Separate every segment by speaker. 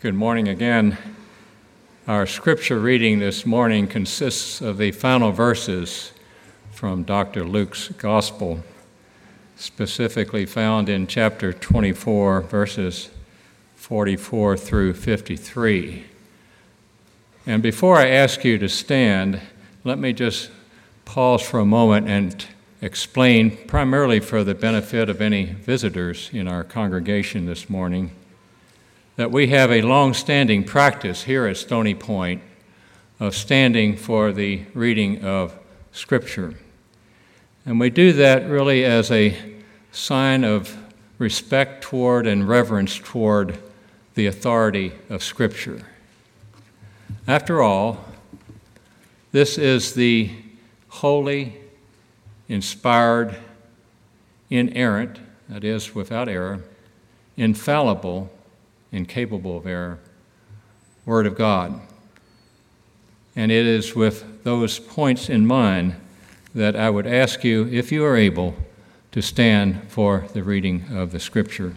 Speaker 1: Good morning again. Our scripture reading this morning consists of the final verses from Dr. Luke's Gospel, specifically found in chapter 24, verses 44 through 53. And before I ask you to stand, let me just pause for a moment and explain, primarily for the benefit of any visitors in our congregation this morning, that we have a long-standing practice here at Stony Point of standing for the reading of Scripture. And we do that really as a sign of respect toward and reverence toward the authority of Scripture. After all, this is the holy, inspired, inerrant, that is, without error, infallible, incapable of error, Word of God. And it is with those points in mind that I would ask you, if you are able, to stand for the reading of the Scripture.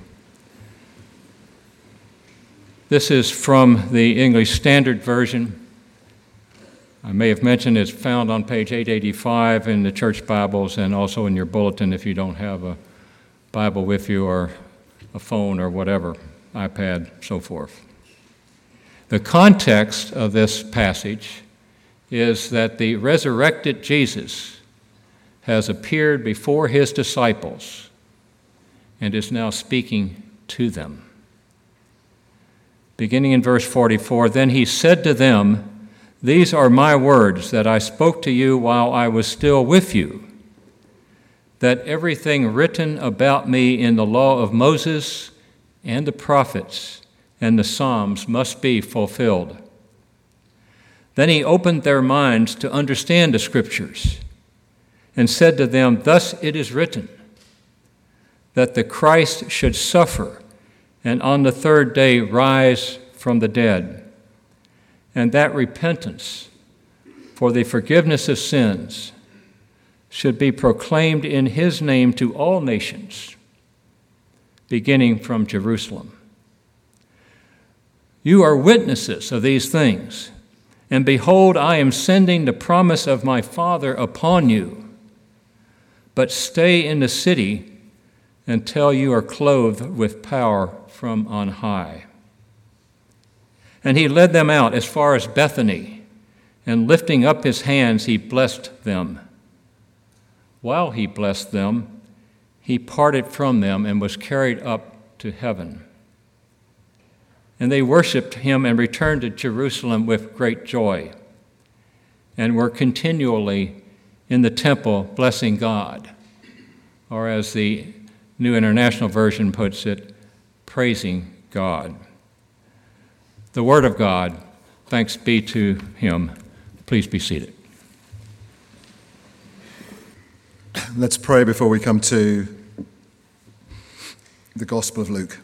Speaker 1: This is from the English Standard Version. I may have mentioned it's found on page 885 in the church Bibles and also in your bulletin if you don't have a Bible with you or a phone or whatever, iPad, so forth. The context of this passage is that the resurrected Jesus has appeared before his disciples and is now speaking to them. Beginning in verse 44, "Then he said to them, 'These are my words that I spoke to you while I was still with you, that everything written about me in the law of Moses and the prophets and the Psalms must be fulfilled.' Then he opened their minds to understand the Scriptures and said to them, 'Thus it is written, that the Christ should suffer and on the third day rise from the dead, and that repentance for the forgiveness of sins should be proclaimed in his name to all nations, beginning from Jerusalem. You are witnesses of these things, and behold, I am sending the promise of my Father upon you. But stay in the city until you are clothed with power from on high.' And he led them out as far as Bethany, and lifting up his hands, he blessed them. While he blessed them, he parted from them and was carried up to heaven. And they worshiped him and returned to Jerusalem with great joy, and were continually in the temple blessing God," or as the New International Version puts it, praising God. The Word of God, thanks be to him. Please be seated.
Speaker 2: Let's pray before we come to the Gospel of Luke.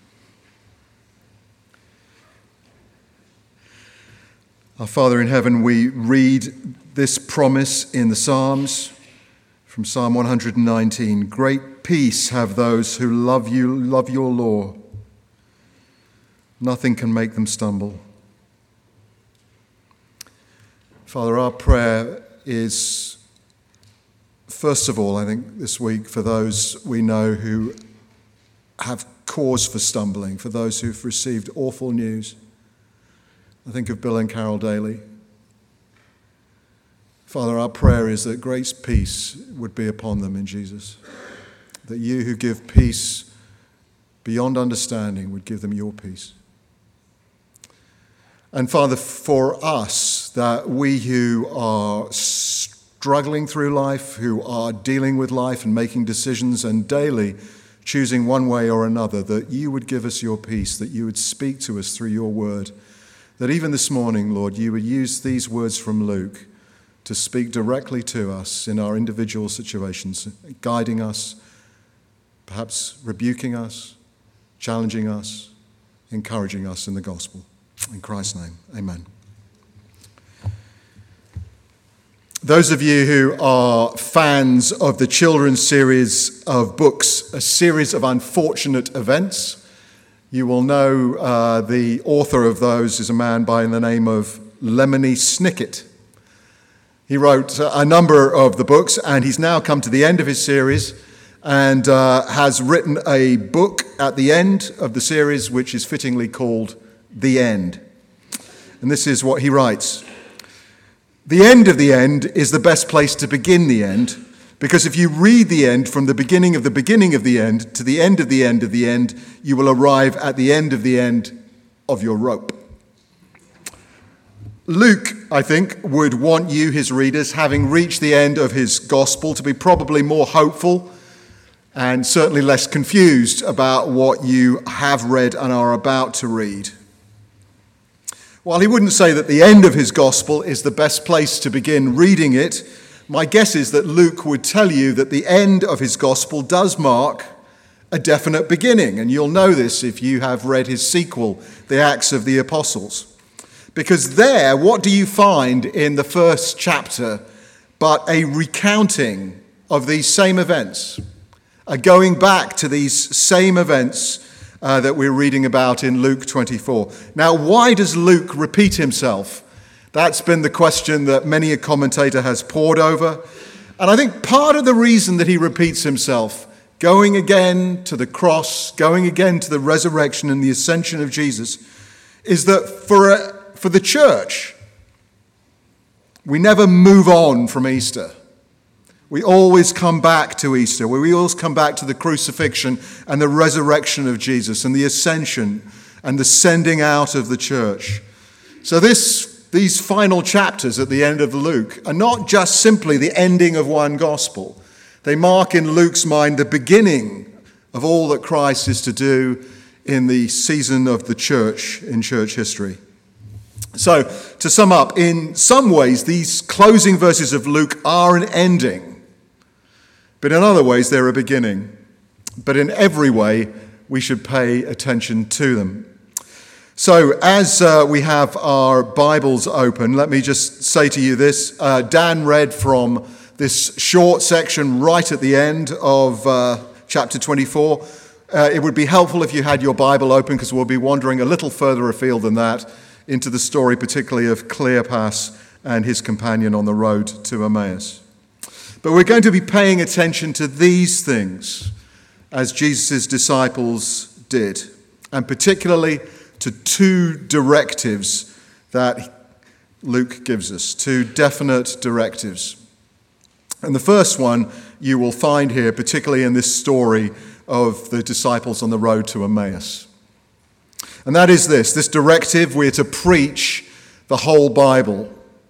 Speaker 2: Our Father in heaven, we read this promise in the Psalms from Psalm 119. "Great peace have those who love you, love your law. Nothing can make them stumble." Father, our prayer is, first of all, I think this week, for those we know who have cause for stumbling, for those who've received awful news. I think of Bill and Carol Daly. Father, our prayer is that great peace would be upon them in Jesus, that you who give peace beyond understanding would give them your peace. And Father, for us, that we who are struggling through life, who are dealing with life and making decisions and daily choosing one way or another, that you would give us your peace, that you would speak to us through your word, that even this morning, Lord, you would use these words from Luke to speak directly to us in our individual situations, guiding us, perhaps rebuking us, challenging us, encouraging us in the gospel. In Christ's name, amen. Those of you who are fans of the children's series of books, A Series of Unfortunate Events, You will know the author of those is a man by the name of Lemony Snicket. He wrote a number of the books, and he's now come to the end of his series and has written a book at the end of the series which is fittingly called The End. And this is what he writes. The end of the end is the best place to begin the end, because if you read the end from the beginning of the end to the end of the end of the end, you will arrive at the end of your rope. Luke, I think, would want you, his readers, having reached the end of his gospel, to be probably more hopeful and certainly less confused about what you have read and are about to read. While he wouldn't say that the end of his gospel is the best place to begin reading it, my guess is that Luke would tell you that the end of his gospel does mark a definite beginning, and you'll know this if you have read his sequel, The Acts of the Apostles. Because there, what do you find in the first chapter but a recounting of these same events, a going back to these same events that we're reading about in Luke 24. Now, why does Luke repeat himself? That's been the question that many a commentator has pored over. And I think part of the reason that he repeats himself, going again to the cross, going again to the resurrection and the ascension of Jesus, is that for the church, we never move on from Easter. We always come back to Easter. We always come back to the crucifixion and the resurrection of Jesus and the ascension and the sending out of the church. So these final chapters at the end of Luke are not just simply the ending of one gospel. They mark in Luke's mind the beginning of all that Christ is to do in the season of the church in church history. So, to sum up, in some ways, these closing verses of Luke are an ending, but in other ways, they're a beginning. But in every way, we should pay attention to them. So, as we have our Bibles open, let me just say to you this. Dan read from this short section right at the end of chapter 24. It would be helpful if you had your Bible open, because we'll be wandering a little further afield than that into the story, particularly of Cleopas and his companion on the road to Emmaus. But we're going to be paying attention to these things as Jesus' disciples did, and particularly to two directives that Luke gives us, two definite directives. And the first one you will find here, particularly in this story of the disciples on the road to Emmaus. And that is this directive: we're to preach the whole Bible.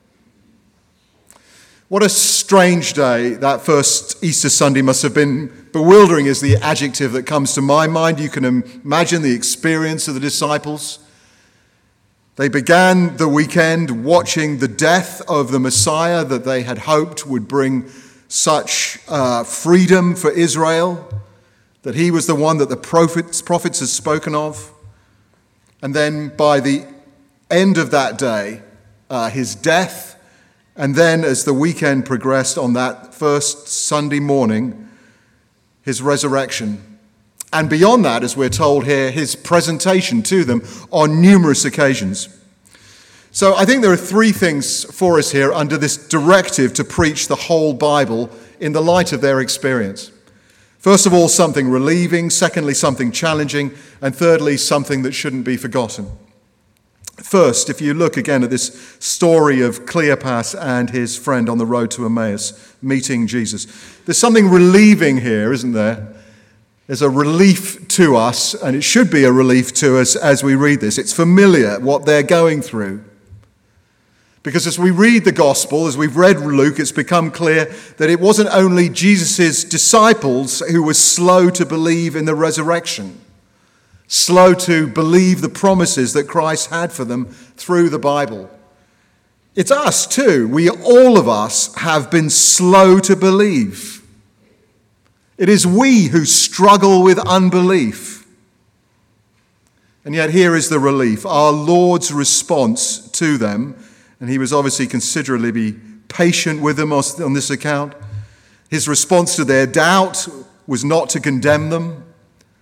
Speaker 2: What a strange day that first Easter Sunday must have been. Bewildering is the adjective that comes to my mind. You can imagine the experience of the disciples. They began the weekend watching the death of the Messiah that they had hoped would bring such freedom for Israel, that he was the one that the prophets had spoken of. And then by the end of that day, his death, and then as the weekend progressed on that first Sunday morning, his resurrection. And beyond that, as we're told here, his presentation to them on numerous occasions. So I think there are three things for us here under this directive to preach the whole Bible in the light of their experience. First of all, something relieving. Secondly, something challenging. And thirdly, something that shouldn't be forgotten. First, if you look again at this story of Cleopas and his friend on the road to Emmaus, meeting Jesus, there's something relieving here, isn't there? There's a relief to us, and it should be a relief to us as we read this. It's familiar what they're going through. Because as we read the gospel, as we've read Luke, it's become clear that it wasn't only Jesus' disciples who were slow to believe in the resurrection, slow to believe the promises that Christ had for them through the Bible. It's us too. All of us have been slow to believe. It is we who struggle with unbelief. And yet here is the relief, our Lord's response to them. And he was obviously considerably patient with them on this account. His response to their doubt was not to condemn them,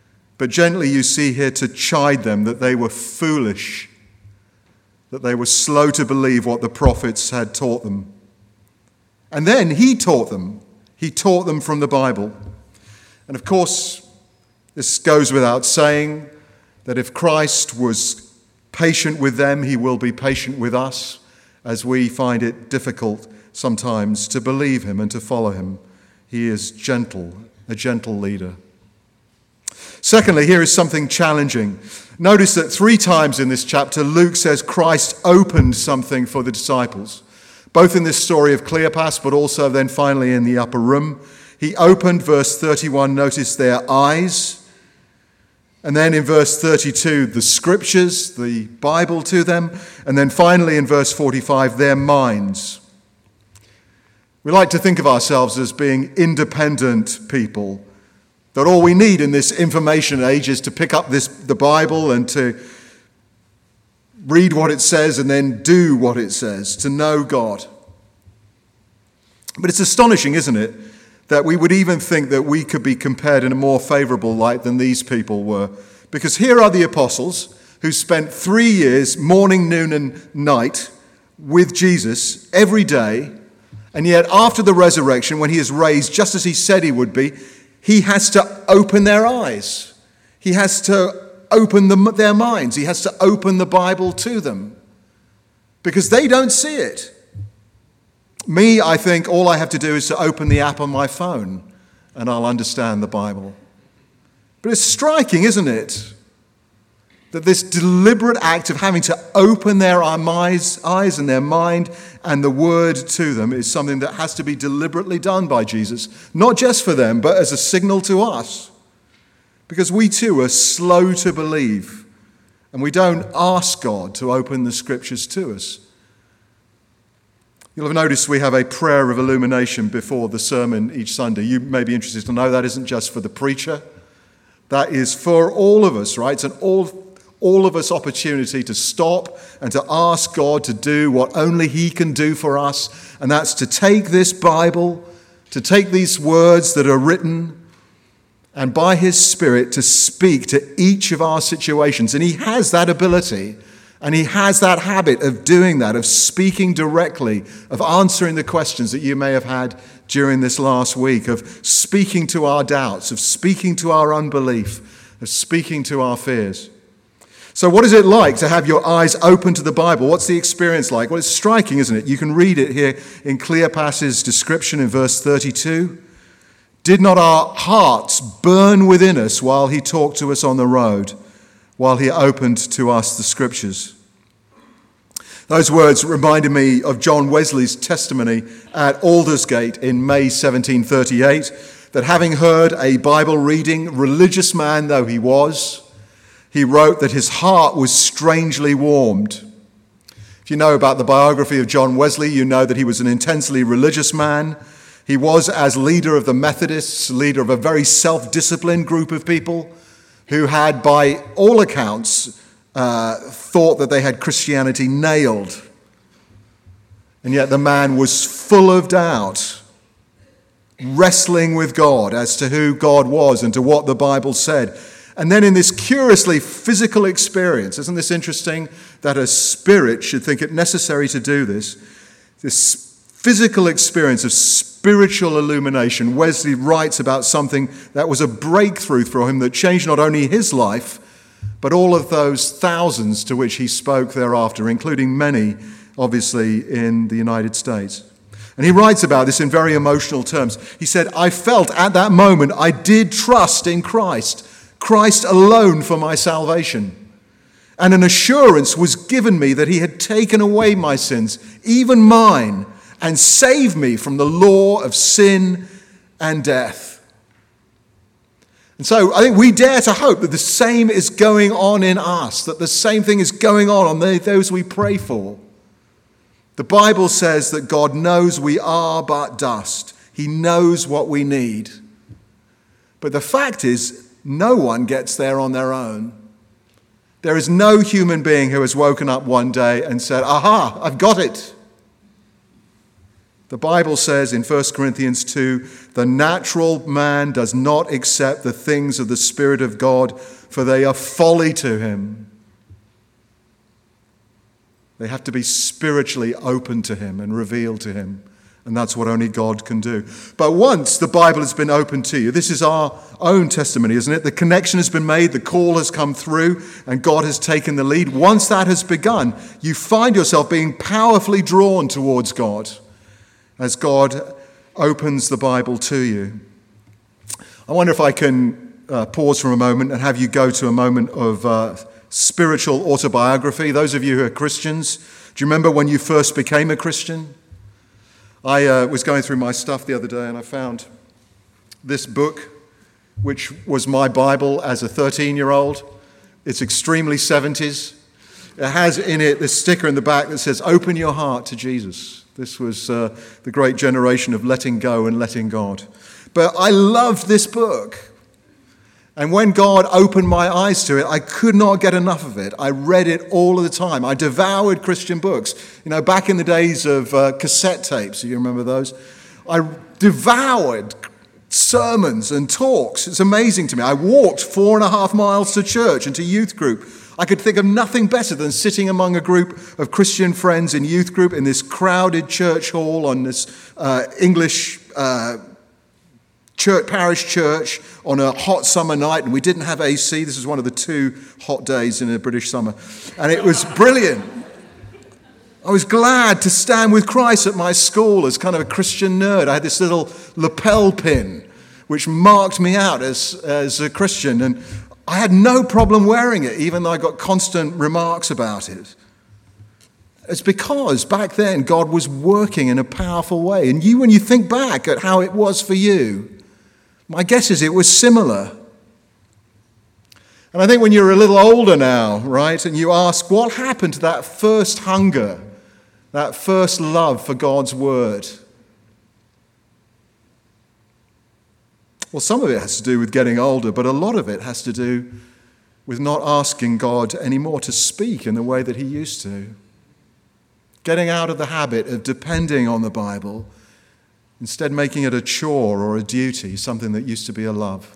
Speaker 2: But gently you see here to chide them that they were foolish, that they were slow to believe what the prophets had taught them. And then he taught them. He taught them from the Bible. And of course, this goes without saying that if Christ was patient with them, he will be patient with us as we find it difficult sometimes to believe him and to follow him. He is gentle, a gentle leader. Secondly, here is something challenging. Notice that 3 times in this chapter, Luke says Christ opened something for the disciples, both in this story of Cleopas, but also then finally in the upper room. He opened, verse 31, notice their eyes. And then in verse 32, the scriptures, the Bible to them. And then finally in verse 45, their minds. We like to think of ourselves as being independent people, that all we need in this information age is to pick up the Bible and to read what it says and then do what it says, to know God. But it's astonishing, isn't it, that we would even think that we could be compared in a more favorable light than these people were. Because here are the apostles who spent 3 years, morning, noon, and night with Jesus every day. And yet after the resurrection, when he is raised just as he said he would be, he has to open their eyes. He has to open their minds. He has to open the Bible to them because they don't see it. Me, I think all I have to do is to open the app on my phone and I'll understand the Bible. But it's striking, isn't it, that this deliberate act of having to open their eyes and their mind and the word to them is something that has to be deliberately done by Jesus, not just for them, but as a signal to us. Because we too are slow to believe and we don't ask God to open the scriptures to us. You'll have noticed we have a prayer of illumination before the sermon each Sunday. You may be interested to know that isn't just for the preacher. That is for all of us, right? It's an all of us opportunity to stop and to ask God to do what only he can do for us. And that's to take this Bible, to take these words that are written, and by his Spirit to speak to each of our situations. And he has that ability, and he has that habit of doing that, of speaking directly, of answering the questions that you may have had during this last week, of speaking to our doubts, of speaking to our unbelief, of speaking to our fears. So what is it like to have your eyes open to the Bible? What's the experience like? Well, it's striking, isn't it? You can read it here in Cleopas's description in verse 32. Did not our hearts burn within us while he talked to us on the road, while he opened to us the scriptures? Those words reminded me of John Wesley's testimony at Aldersgate in May 1738, that having heard a Bible reading, religious man though he was, he wrote that his heart was strangely warmed. If you know about the biography of John Wesley, you know that he was an intensely religious man. He was, as leader of the Methodists, leader of a very self-disciplined group of people who had, by all accounts, thought that they had Christianity nailed. And yet the man was full of doubt, wrestling with God as to who God was and to what the Bible said. And then in this curiously physical experience, isn't this interesting that a spirit should think it necessary to do this? This physical experience of spiritual illumination, Wesley writes about something that was a breakthrough for him that changed not only his life, but all of those thousands to which he spoke thereafter, including many, obviously, in the United States. And he writes about this in very emotional terms. He said, I felt at that moment I did trust in Christ alone for my salvation. And an assurance was given me that he had taken away my sins, even mine, and saved me from the law of sin and death. And so I think we dare to hope that the same is going on in us, that the same thing is going on those we pray for. The Bible says that God knows we are but dust. He knows what we need. But the fact is, no one gets there on their own. There is no human being who has woken up one day and said, aha, I've got it. The Bible says in 1 Corinthians 2, the natural man does not accept the things of the Spirit of God, for they are folly to him. They have to be spiritually open to him and revealed to him. And that's what only God can do. But once the Bible has been opened to you, this is our own testimony, isn't it? The connection has been made, the call has come through, and God has taken the lead. Once that has begun, you find yourself being powerfully drawn towards God as God opens the Bible to you. I wonder if I can pause for a moment and have you go to a moment of spiritual autobiography. Those of you who are Christians, do you remember when you first became a Christian? I was going through my stuff the other day and I found this book, which was my Bible as a 13-year-old. It's extremely 70s. It has in it this sticker in the back that says, "Open your heart to Jesus." This was the great generation of letting go and letting God. But I loved this book. And when God opened my eyes to it, I could not get enough of it. I read it all of the time. I devoured Christian books. You know, back in the days of cassette tapes, you remember those? I devoured sermons and talks. It's amazing to me. I walked 4.5 miles to church and to youth group. I could think of nothing better than sitting among a group of Christian friends in youth group in this crowded church hall on this English parish church on a hot summer night, and we didn't have AC. This is one of the 2 hot days in a British summer, and it was brilliant. I was glad to stand with Christ at my school as kind of a Christian nerd. I had this little lapel pin which marked me out as a Christian, and I had no problem wearing it, even though I got constant remarks about it. It's because back then God was working in a powerful way, and when you think back at how it was for you, my guess is it was similar. And I think when you're a little older now, right, and you ask, what happened to that first hunger, that first love for God's word? Well, some of it has to do with getting older, but a lot of it has to do with not asking God anymore to speak in the way that he used to. Getting out of the habit of depending on the Bible, instead making it a chore or a duty, something that used to be a love.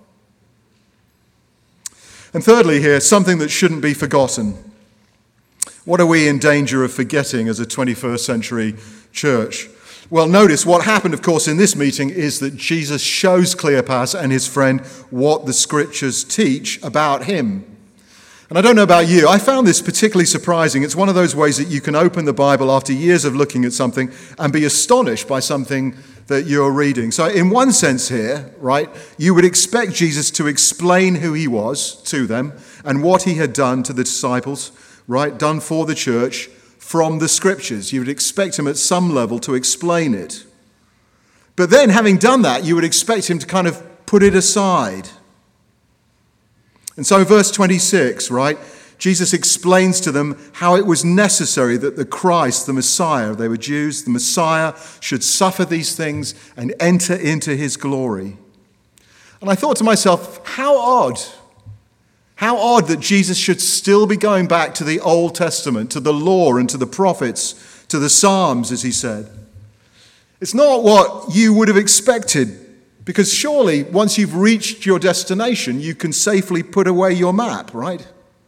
Speaker 2: And thirdly here, something that shouldn't be forgotten. What are we in danger of forgetting as a 21st century church? Well, notice what happened, of course, in this meeting is that Jesus shows Cleopas and his friend what the scriptures teach about him. And I don't know about you, I found this particularly surprising. It's one of those ways that you can open the Bible after years of looking at something and be astonished by something that you're reading. So in one sense here, right, you would expect Jesus to explain who he was to them and what he had done to the disciples, right, done for the church from the scriptures. You would expect him at some level to explain it. But then having done that, you would expect him to kind of put it aside. And so verse 26, right, Jesus explains to them how it was necessary that the Christ, the Messiah, they were Jews, the Messiah should suffer these things and enter into his glory. And I thought to myself, how odd that Jesus should still be going back to the Old Testament, to the law and to the prophets, to the Psalms, as he said. It's not what you would have expected, because surely once you've reached your destination, you can safely put away your map, right?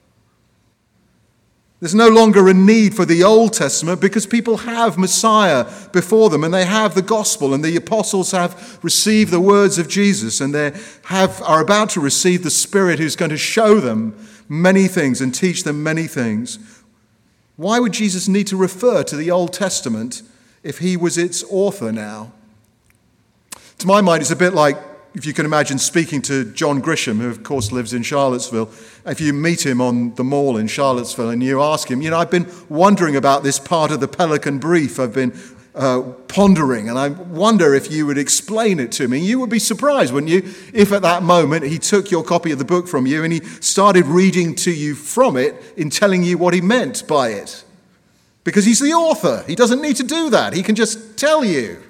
Speaker 2: There's no longer a need for the Old Testament because people have Messiah before them and they have the gospel, and the apostles have received the words of Jesus, and they are about to receive the Spirit who's going to show them many things and teach them many things. Why would Jesus need to refer to the Old Testament if he was its author now? To my mind, it's a bit like, if you can imagine speaking to John Grisham, who of course lives in Charlottesville. If you meet him on the mall in Charlottesville and you ask him, I've been wondering about this part of the Pelican Brief. I've been pondering, and I wonder if you would explain it to me. You would be surprised, wouldn't you, if at that moment he took your copy of the book from you and he started reading to you from it in telling you what he meant by it. Because he's the author. He doesn't need to do that. He can just tell you.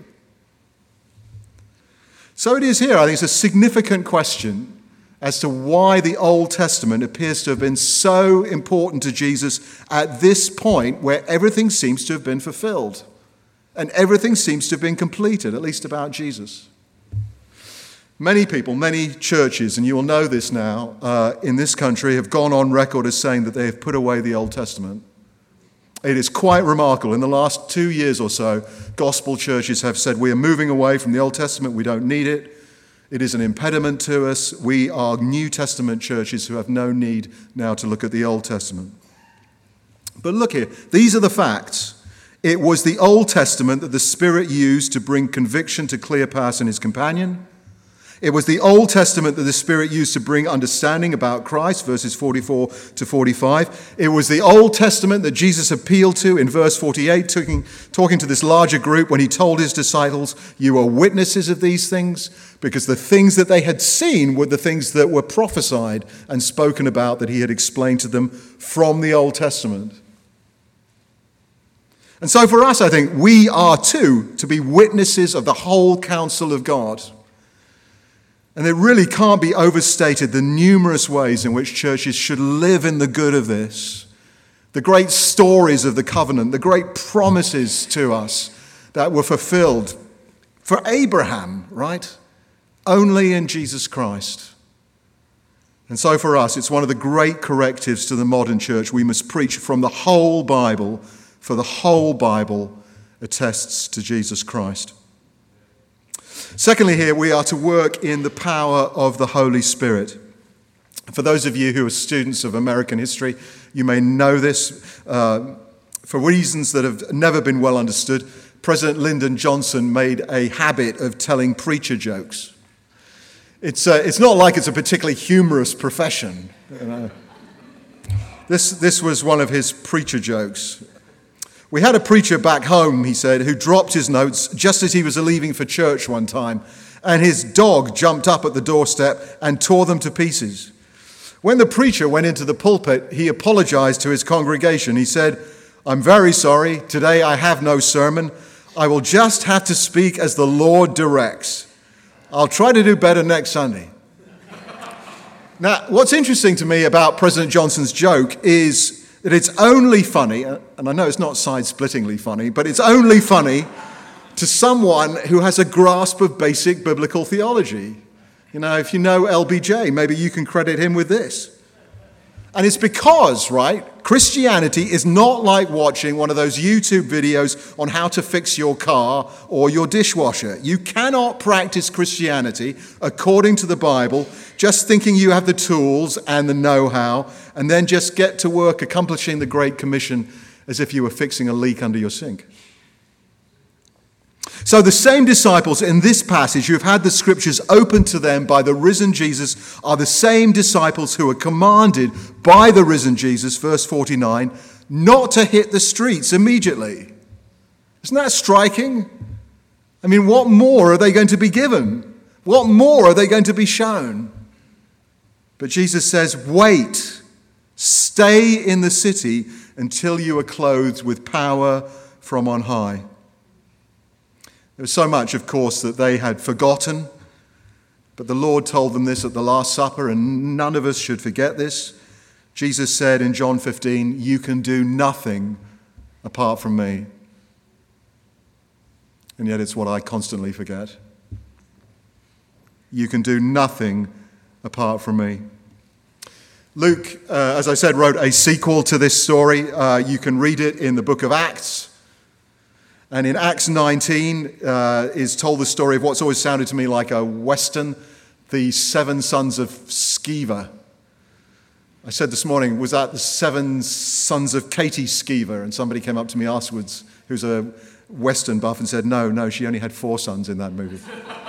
Speaker 2: So it is here, I think it's a significant question as to why the Old Testament appears to have been so important to Jesus at this point where everything seems to have been fulfilled. And everything seems to have been completed, at least about Jesus. Many people, many churches, and you will know this now, in this country have gone on record as saying that they have put away the Old Testament. It is quite remarkable. In the last 2 years or so, gospel churches have said, we are moving away from the Old Testament, we don't need it. It is an impediment to us. We are New Testament churches who have no need now to look at the Old Testament. But look here, these are the facts. It was the Old Testament that the Spirit used to bring conviction to Cleopas and his companion. It was the Old Testament that the Spirit used to bring understanding about Christ, verses 44 to 45. It was the Old Testament that Jesus appealed to in verse 48, talking to this larger group when he told his disciples, you are witnesses of these things, because the things that they had seen were the things that were prophesied and spoken about that he had explained to them from the Old Testament. And so for us, I think, we are too to be witnesses of the whole counsel of God. And it really can't be overstated the numerous ways in which churches should live in the good of this. The great stories of the covenant, the great promises to us that were fulfilled for Abraham, right? Only in Jesus Christ. And so for us, it's one of the great correctives to the modern church. We must preach from the whole Bible, for the whole Bible attests to Jesus Christ. Secondly, here we are to work in the power of the Holy Spirit. For those of you who are students of American history, you may know this. For reasons that have never been well understood, President Lyndon Johnson made a habit of telling preacher jokes. It's not like it's a particularly humorous profession. You know. This was one of his preacher jokes. We had a preacher back home, he said, who dropped his notes just as he was leaving for church one time, and his dog jumped up at the doorstep and tore them to pieces. When the preacher went into the pulpit, he apologized to his congregation. He said, I'm very sorry. Today I have no sermon. I will just have to speak as the Lord directs. I'll try to do better next Sunday. Now, what's interesting to me about President Johnson's joke is that it's only funny, and I know it's not side-splittingly funny, but it's only funny to someone who has a grasp of basic biblical theology. You know, if you know LBJ, maybe you can credit him with this. And it's because, right, Christianity is not like watching one of those YouTube videos on how to fix your car or your dishwasher. You cannot practice Christianity according to the Bible, just thinking you have the tools and the know-how, and then just get to work accomplishing the Great Commission as if you were fixing a leak under your sink. So the same disciples in this passage who have had the scriptures opened to them by the risen Jesus are the same disciples who are commanded by the risen Jesus, verse 49, not to hit the streets immediately. Isn't that striking? I mean, what more are they going to be given? What more are they going to be shown? But Jesus says, wait, stay in the city until you are clothed with power from on high. There was so much, of course, that they had forgotten, but the Lord told them this at the Last Supper, and none of us should forget this. Jesus said in John 15, you can do nothing apart from me. And yet it's what I constantly forget. You can do nothing apart from me. Luke, as I said, wrote a sequel to this story. You can read it in the book of Acts. And in Acts 19 is told the story of what's always sounded to me like a Western, the 7 sons of Sceva. I said this morning, was that the 7 sons of Katie Sceva? And somebody came up to me afterwards, who's a Western buff, and said, no, she only had 4 sons in that movie.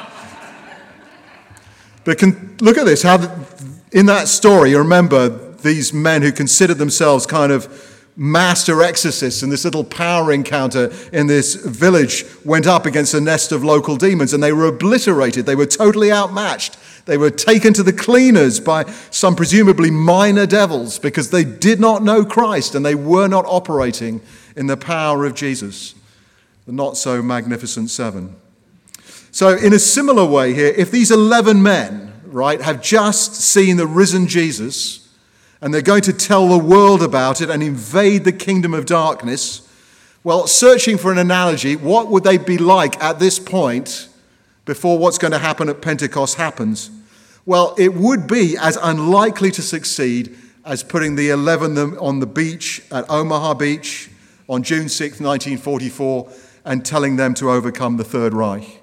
Speaker 2: But look at this, how in that story, you remember these men who considered themselves kind of master exorcists, and this little power encounter in this village went up against a nest of local demons, and they were obliterated. They were totally outmatched. They were taken to the cleaners by some presumably minor devils because they did not know Christ and they were not operating in the power of Jesus, the not so magnificent 7. So in a similar way here, if these 11 men, right, have just seen the risen Jesus, and they're going to tell the world about it and invade the kingdom of darkness, Well, searching for an analogy, what would they be like at this point before what's going to happen at Pentecost happens? Well, it would be as unlikely to succeed as putting the 11 on the beach at Omaha Beach on June 6, 1944, and telling them to overcome the Third Reich.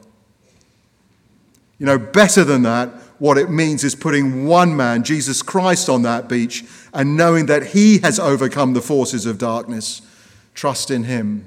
Speaker 2: Better than that, what it means is putting one man, Jesus Christ, on that beach and knowing that he has overcome the forces of darkness. Trust in him.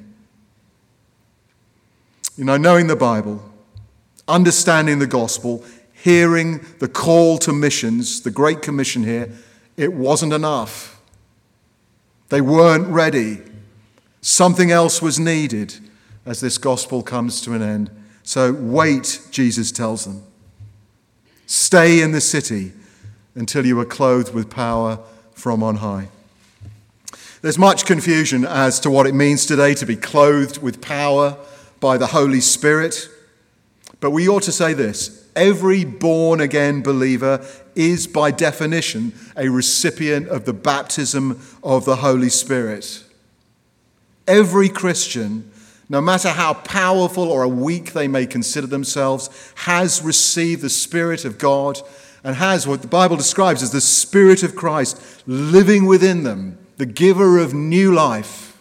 Speaker 2: Knowing the Bible, understanding the gospel, hearing the call to missions, the Great Commission here, it wasn't enough. They weren't ready. Something else was needed as this gospel comes to an end. So wait, Jesus tells them. Stay in the city until you are clothed with power from on high. There's much confusion as to what it means today to be clothed with power by the Holy Spirit. But we ought to say this: every born-again believer is by definition a recipient of the baptism of the Holy Spirit. Every Christian, no matter how powerful or weak they may consider themselves, has received the Spirit of God and has what the Bible describes as the Spirit of Christ living within them, the giver of new life.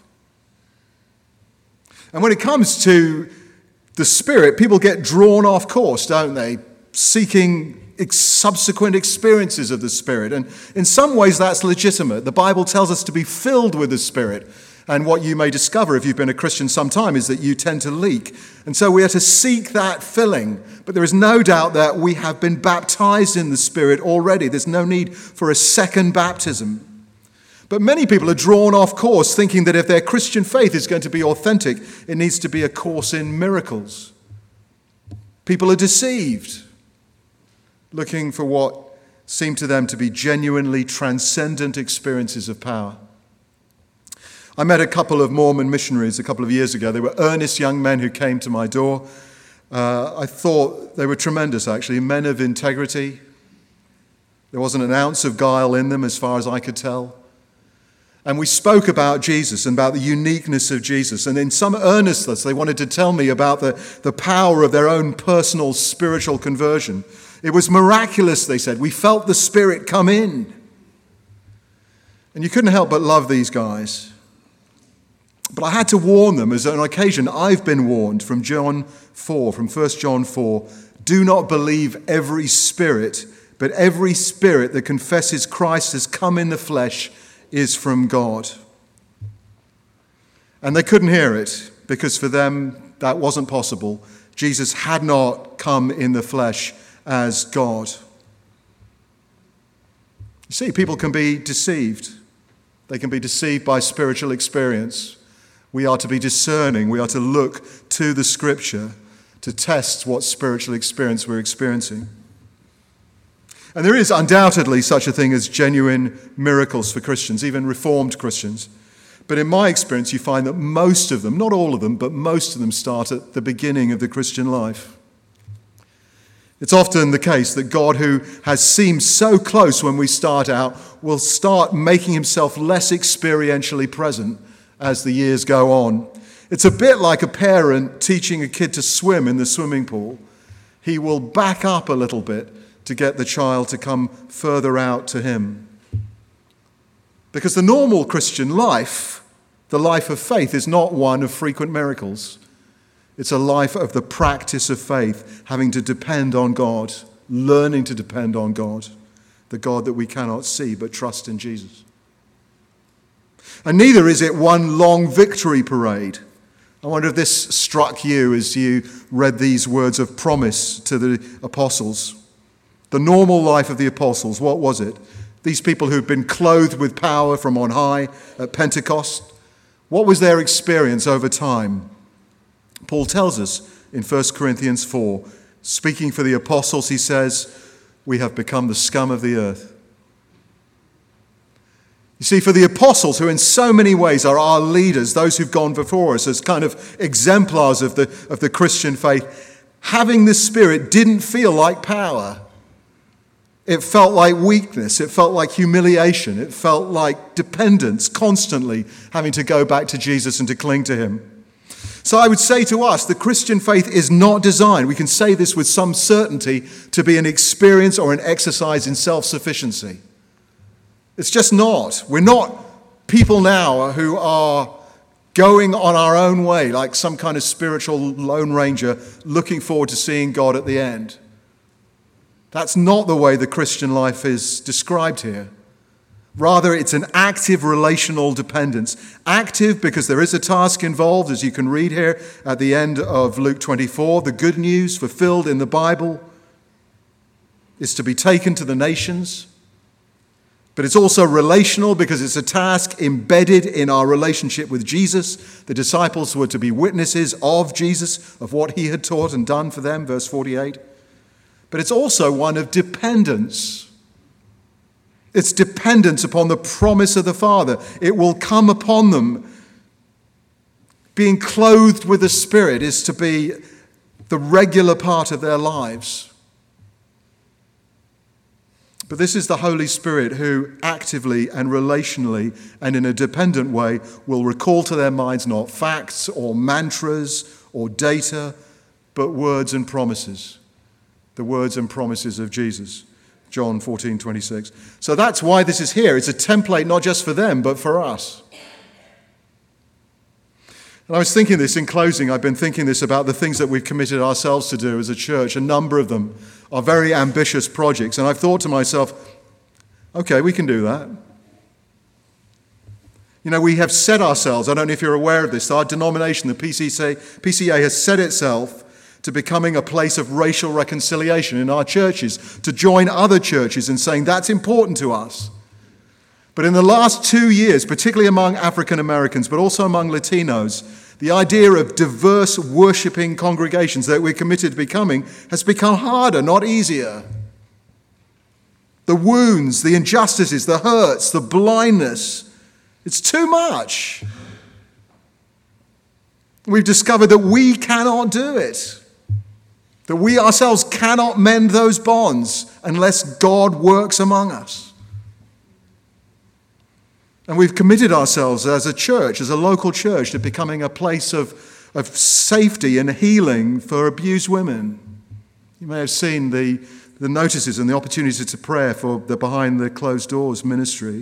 Speaker 2: And when it comes to the Spirit, people get drawn off course, don't they? Seeking subsequent experiences of the Spirit. And in some ways that's legitimate. The Bible tells us to be filled with the Spirit. And what you may discover if you've been a Christian some time is that you tend to leak. And so we are to seek that filling. But there is no doubt that we have been baptized in the Spirit already. There's no need for a second baptism. But many people are drawn off course thinking that if their Christian faith is going to be authentic, it needs to be a course in miracles. People are deceived, looking for what seem to them to be genuinely transcendent experiences of power. I met a couple of Mormon missionaries a couple of years ago. They were earnest young men who came to my door. I thought they were tremendous, actually, men of integrity. There wasn't an ounce of guile in them as far as I could tell. And we spoke about Jesus and about the uniqueness of Jesus. And in some earnestness, they wanted to tell me about the power of their own personal spiritual conversion. It was miraculous, they said. We felt the Spirit come in. And you couldn't help but love these guys. But I had to warn them, as on occasion I've been warned from 1 John 4, do not believe every spirit, but every spirit that confesses Christ has come in the flesh is from God. And they couldn't hear it, because for them that wasn't possible. Jesus had not come in the flesh as God. You see, people can be deceived. They can be deceived by spiritual experience. We are to be discerning. We are to look to the Scripture to test what spiritual experience we're experiencing. And there is undoubtedly such a thing as genuine miracles for Christians, even Reformed Christians. But in my experience, you find that most of them, not all of them, but most of them start at the beginning of the Christian life. It's often the case that God, who has seemed so close when we start out, will start making himself less experientially present as the years go on. It's a bit like a parent teaching a kid to swim in the swimming pool. He will back up a little bit to get the child to come further out to him. Because the normal Christian life, the life of faith, is not one of frequent miracles. It's a life of the practice of faith, having to depend on God, learning to depend on God, the God that we cannot see but trust in Jesus. And neither is it one long victory parade. I wonder if this struck you as you read these words of promise to the apostles. The normal life of the apostles, what was it? These people who'd been clothed with power from on high at Pentecost. What was their experience over time? Paul tells us in 1 Corinthians 4, speaking for the apostles, he says, we have become the scum of the earth. You see, for the apostles, who in so many ways are our leaders, those who've gone before us as kind of exemplars of the Christian faith, having the Spirit didn't feel like power. It felt like weakness. It felt like humiliation. It felt like dependence, constantly having to go back to Jesus and to cling to him. So I would say to us, the Christian faith is not designed, we can say this with some certainty, to be an experience or an exercise in self-sufficiency. It's just not. We're not people now who are going on our own way like some kind of spiritual lone ranger looking forward to seeing God at the end. That's not the way the Christian life is described here. Rather, it's an active relational dependence. Active because there is a task involved, as you can read here at the end of Luke 24. The good news fulfilled in the Bible is to be taken to the nations. But it's also relational because it's a task embedded in our relationship with Jesus. The disciples were to be witnesses of Jesus, of what he had taught and done for them, verse 48. But it's also one of dependence. It's dependence upon the promise of the Father. It will come upon them. Being clothed with the Spirit is to be the regular part of their lives. But this is the Holy Spirit who actively and relationally and in a dependent way will recall to their minds not facts or mantras or data, but words and promises. The words and promises of Jesus. John 14:26. So that's why this is here. It's a template not just for them, but for us. And I was thinking this in closing. I've been thinking this about the things that we've committed ourselves to do as a church. A number of them are very ambitious projects. And I've thought to myself, okay, we can do that. You know, we have set ourselves, I don't know if you're aware of this, our denomination, the PCA has set itself to becoming a place of racial reconciliation in our churches, to join other churches in saying that's important to us. But in the last 2 years, particularly among African Americans, but also among Latinos, the idea of diverse worshiping congregations that we're committed to becoming has become harder, not easier. The wounds, the injustices, the hurts, the blindness, it's too much. We've discovered that we cannot do it. That we ourselves cannot mend those bonds unless God works among us. And we've committed ourselves as a church, as a local church, to becoming a place of safety and healing for abused women. You may have seen the notices and the opportunities to pray for the behind the closed doors ministry.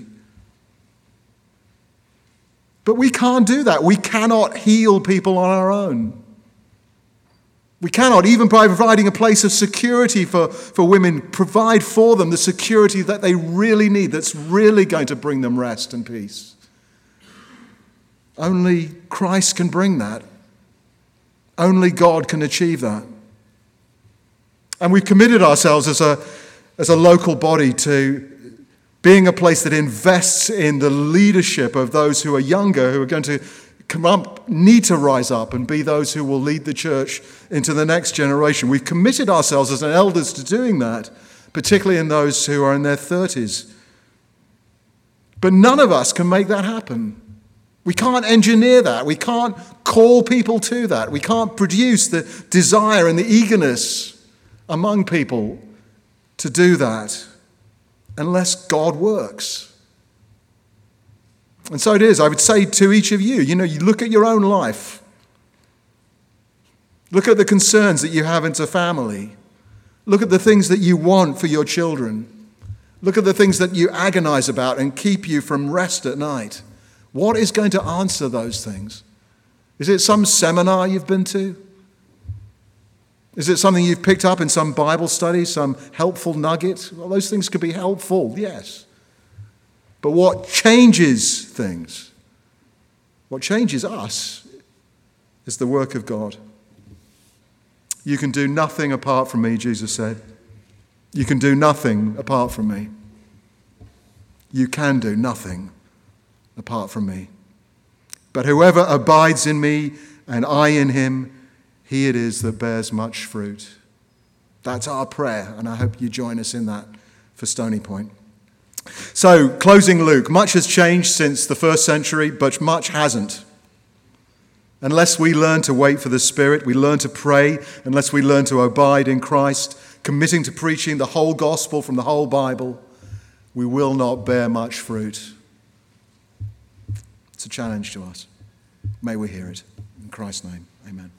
Speaker 2: But we can't do that. We cannot heal people on our own. We cannot, even by providing a place of security for women, provide for them the security that they really need, that's really going to bring them rest and peace. Only Christ can bring that. Only God can achieve that. And we've committed ourselves as a local body to being a place that invests in the leadership of those who are younger, who are going to come up, need to rise up and be those who will lead the church into the next generation. We've committed ourselves as elders to doing that, particularly in those who are in their 30s. But none of us can make that happen. We can't engineer that. We can't call people to that. We can't produce the desire and the eagerness among people to do that unless God works. And so it is. I would say to each of you, you look at your own life. Look at the concerns that you have as a family. Look at the things that you want for your children. Look at the things that you agonize about and keep you from rest at night. What is going to answer those things? Is it some seminar you've been to? Is it something you've picked up in some Bible study, some helpful nugget? Well, those things could be helpful, yes. But what changes things, what changes us, is the work of God. You can do nothing apart from me, Jesus said. You can do nothing apart from me. You can do nothing apart from me. But whoever abides in me and I in him, he it is that bears much fruit. That's our prayer, and I hope you join us in that for Stony Point. So, closing Luke, much has changed since the first century, but much hasn't. Unless we learn to wait for the Spirit, we learn to pray, unless we learn to abide in Christ, committing to preaching the whole gospel from the whole Bible, we will not bear much fruit. It's a challenge to us. May we hear it. In Christ's name, amen.